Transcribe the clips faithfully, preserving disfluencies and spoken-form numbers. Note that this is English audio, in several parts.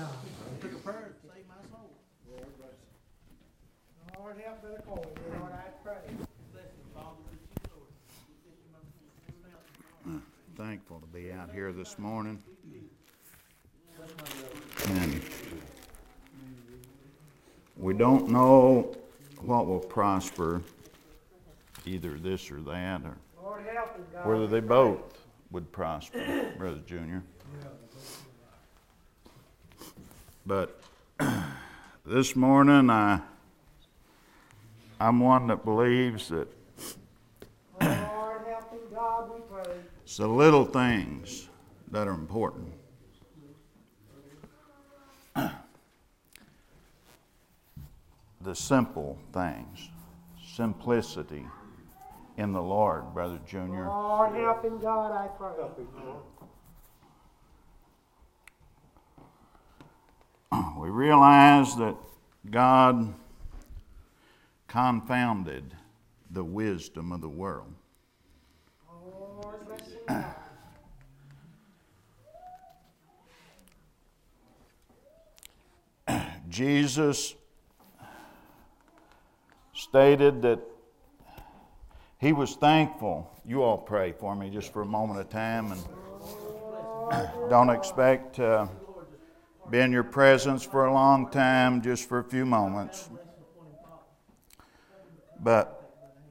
took a prayer to save my soul. Lord, help Brother Cole. Lord, I pray. Thankful to be out here this morning. And we don't know what will prosper, either this or that, or Lord, help him, God. whether they both would prosper, Brother Junior. But this morning, I, I'm one that believes that Lord, help him, God, we pray. it's the little things that are important. The simple things, simplicity in the Lord, Brother Junior. Lord, help him, God, I pray. We realize that God confounded the wisdom of the world. Lord, bless him, God. Jesus stated that he was thankful. You all pray for me just for a moment of time, and don't expect to be in your presence for a long time, just for a few moments. But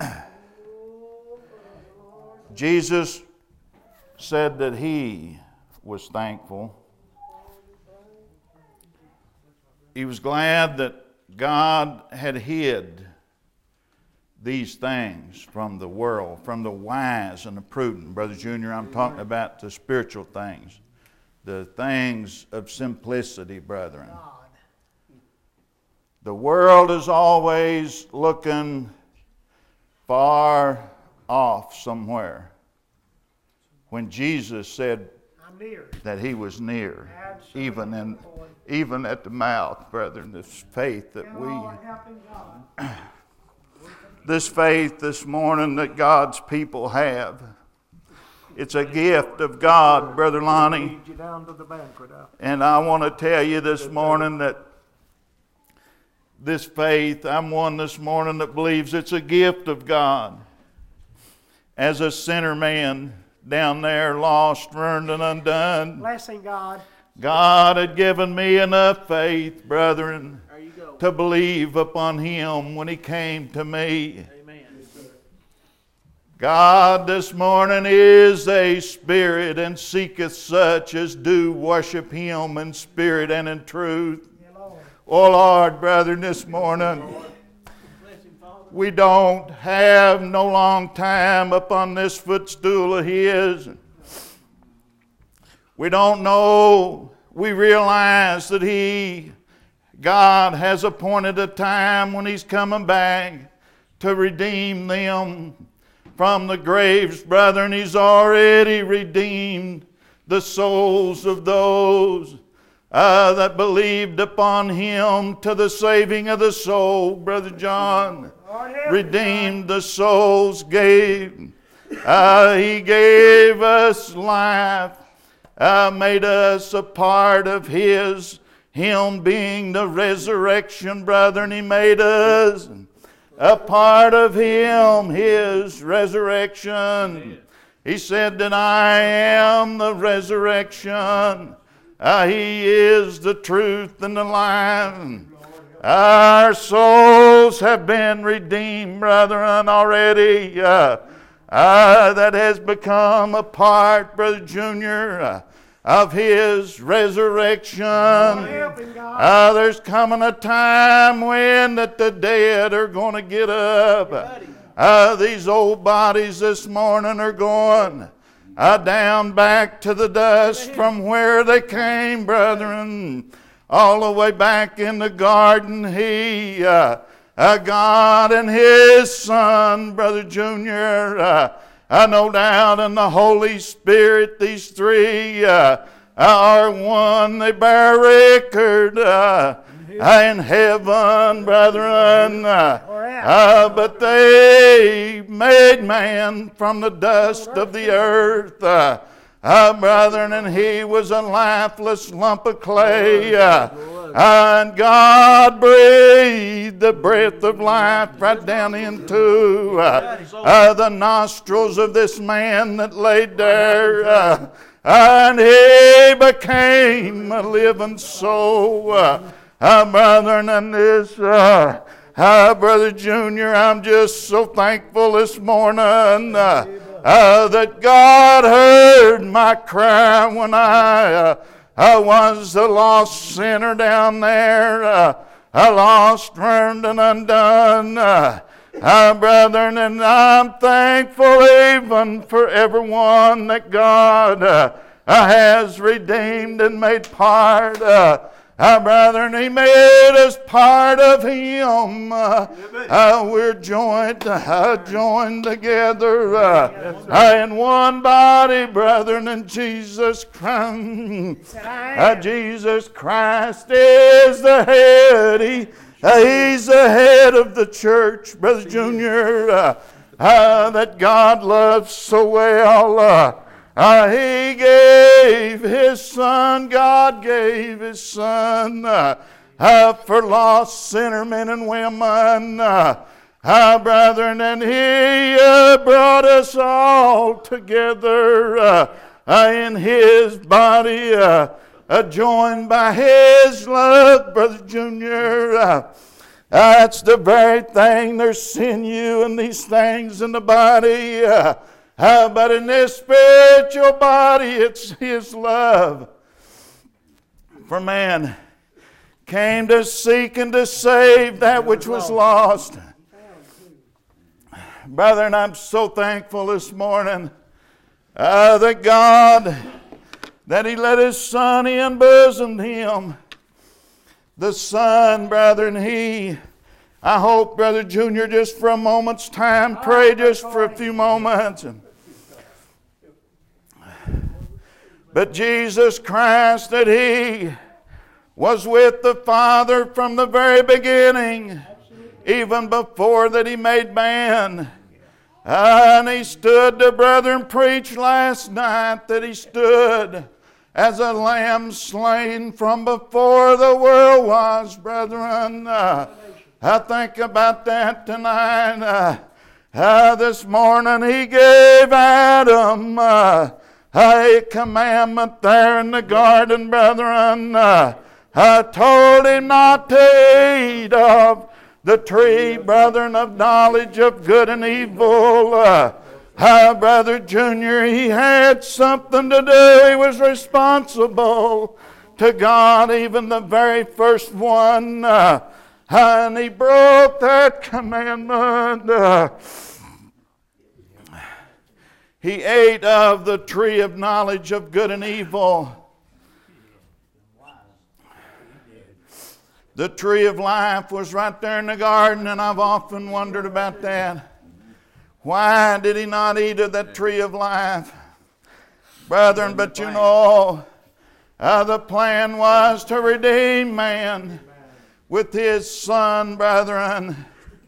Jesus said that he was thankful. He was glad that God had hid these things from the world, from the wise and the prudent. Brother Junior, I'm talking about the spiritual things, the things of simplicity, brethren. The world is always looking far off somewhere, when Jesus said I'm near. that he was near, Absolutely. even in even at the mouth, brethren. This faith that we, Lord, help him, God. this faith this morning that God's people have, it's a gift of God, Brother Lonnie. Lead you down to the banquet. uh. And I want to tell you this morning that this faith, I'm one this morning that believes it's a gift of God. As a sinner man down there, lost, ruined, and undone, Blessing, God. God had given me enough faith, brethren, There you go. to believe upon Him when He came to me. Amen. God this morning is a spirit, and seeketh such as do worship Him in spirit and in truth. Yeah, Lord. Oh Lord, brethren, this morning Bless him, Father. we don't have no long time upon this footstool of His. We don't know. We realize that He, God, has appointed a time when He's coming back to redeem them from the graves, brethren. He's already redeemed the souls of those uh, that believed upon Him to the saving of the soul, Brother John. Lord, help him, Redeemed the souls, gave. Uh, he gave us life, uh, made us a part of His. Him being the resurrection, brethren, He made us a part of Him, His resurrection. He said that I am the resurrection. Uh, he is the truth and the life. Our souls have been redeemed, brethren, already. Uh, uh, that has become a part, Brother Junior, uh, of His resurrection. help him, God. Uh, there's coming a time when that the dead are going to get up. Uh, these old bodies this morning are going uh, down back to the dust from where they came, brethren. All the way back in the garden, He, uh, uh, God and His Son, Brother Junior, uh, uh, no doubt, and the Holy Spirit, these three uh, are one. They bear record uh, in heaven, brethren. Uh, uh, but they made man from the dust of the earth. Uh, Uh, brethren, and he was a lifeless lump of clay. Uh, and God breathed the breath of life right down into uh, uh, the nostrils of this man that laid there. Uh, and he became a living soul. Uh, uh, brethren, and this... Uh, Uh, Brother Junior, I'm just so thankful this morning uh, uh, that God heard my cry when I, uh, I was a lost sinner down there, uh, a lost, ruined, and undone. Uh, uh, brethren, and I'm thankful even for everyone that God uh, uh, has redeemed and made part of. Uh, Uh, brethren, he made us part of him. Uh, uh, we're joined, uh, joined together uh, uh, in one body, brethren, in Jesus Christ. Uh, Jesus Christ is the head. He, uh, he's the head of the church, Brother Junior, uh, uh, that God loves so well. Uh, Uh, he gave His Son, God gave His Son uh, uh, for lost sinner men and women, uh, uh, brethren, and He uh, brought us all together uh, uh, in His body, uh, uh, joined by His love, Brother Junior. Uh, that's the very thing. There's sinew and these things in the body. Uh, Uh, but in this spiritual body, it's His love for man came to seek and to save that which was lost. Brethren, I'm so thankful this morning uh, that God, that He let His Son, He unbosomed Him. The Son, brethren, He... I hope, Brother Junior, just for a moment's time, pray just for a few moments. But Jesus Christ, that He was with the Father from the very beginning, even before that He made man. And He stood, the brethren preached last night that He stood as a lamb slain from before the world was, brethren. Uh, I think about that tonight. Uh, uh, this morning He gave Adam uh, a commandment there in the garden, brethren. Uh, I told him not to eat of the tree, brethren, of knowledge of good and evil. Uh, uh, Brother Junior, he had something to do. He was responsible to God, even the very first one. Uh, and he broke that commandment. Uh, he ate of the tree of knowledge of good and evil. The tree of life was right there in the garden, and I've often wondered about that. Why did he not eat of that tree of life? Brethren, but you know, uh, the plan was to redeem man with his Son, brethren.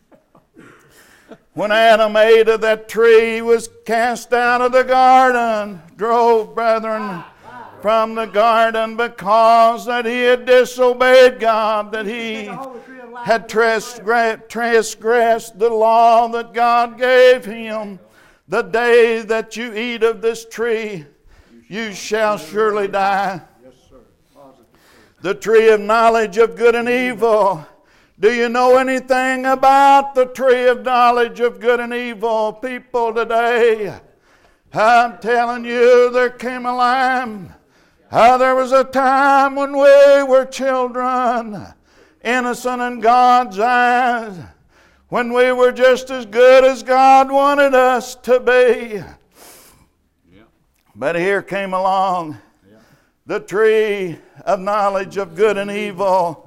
When Adam ate of that tree, he was cast out of the garden, drove, brethren, from the garden because that he had disobeyed God, that he had transgressed the law that God gave him. The day that you eat of this tree, you shall surely die. The tree of knowledge of good and evil. Do you know anything about the tree of knowledge of good and evil, people, today? I'm telling you, there came a time. Uh, there was a time when we were children, innocent in God's eyes, when we were just as good as God wanted us to be. Yeah. But here came along yeah. the tree of knowledge of good and evil.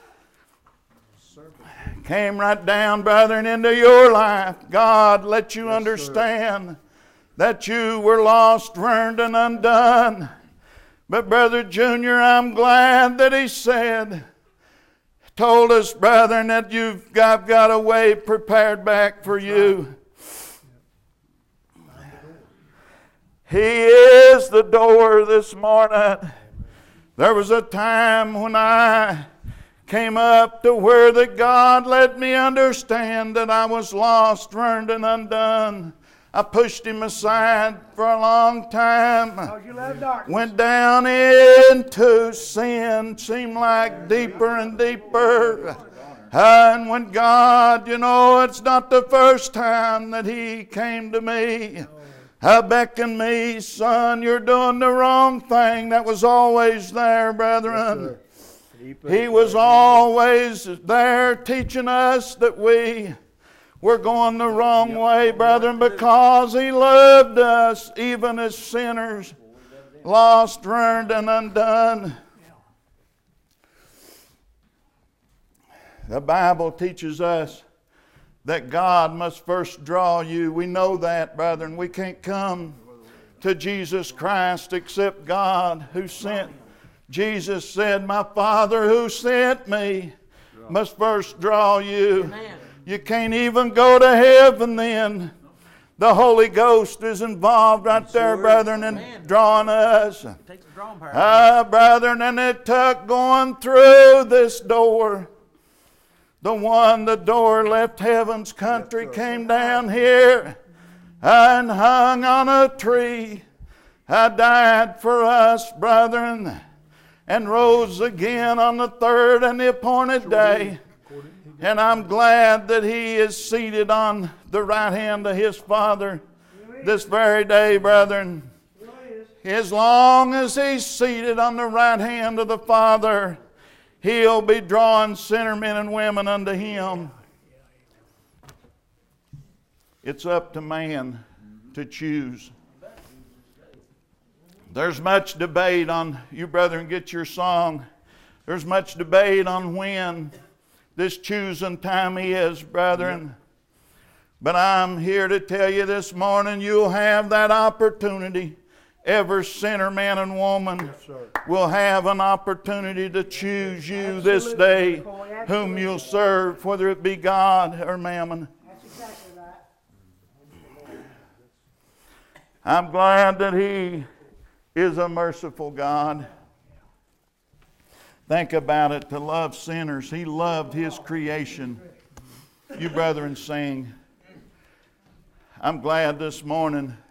Came right down, brethren, into your life. God let you yes, understand sir. that you were lost, ruined, and undone. But Brother Junior, I'm glad that he said, told us, brethren, that you've got, got a way prepared back for you. He is the door this morning. There was a time when I came up to where that God let me understand that I was lost, ruined, and undone. I pushed Him aside for a long time. Because you love darkness. Went down into sin, seemed like deeper and deeper. And when God, you know, it's not the first time that He came to me. I beckoned me, son, you're doing the wrong thing. That was always there, brethren. He was always there teaching us that we were going the wrong way, brethren, because He loved us even as sinners, lost, ruined, and undone. The Bible teaches us that God must first draw you. We know that, brethren. We can't come to Jesus Christ except God who sent. Jesus said, my Father who sent me must first draw you. Amen. You can't even go to heaven then. The Holy Ghost is involved right there, brethren, in Amen. drawing us. Take the drawing power. Ah, brethren, and it took going through this door. The one, the door left heaven's country, came down here and hung on a tree. I died for us, brethren, and rose again on the third and the appointed day. And I'm glad that He is seated on the right hand of His Father this very day, brethren. As long as He's seated on the right hand of the Father, He'll be drawing sinner men and women unto Him. It's up to man to choose. There's much debate on, you brethren get your song, there's much debate on when this choosing time is, brethren. But I'm here to tell you this morning, you'll have that opportunity. Every sinner, man and woman, will have an opportunity to choose you this day whom you'll serve, whether it be God or mammon. That's exactly right. I'm glad that He is a merciful God. Think about it, to love sinners. He loved His creation. You brethren sing. I'm glad this morning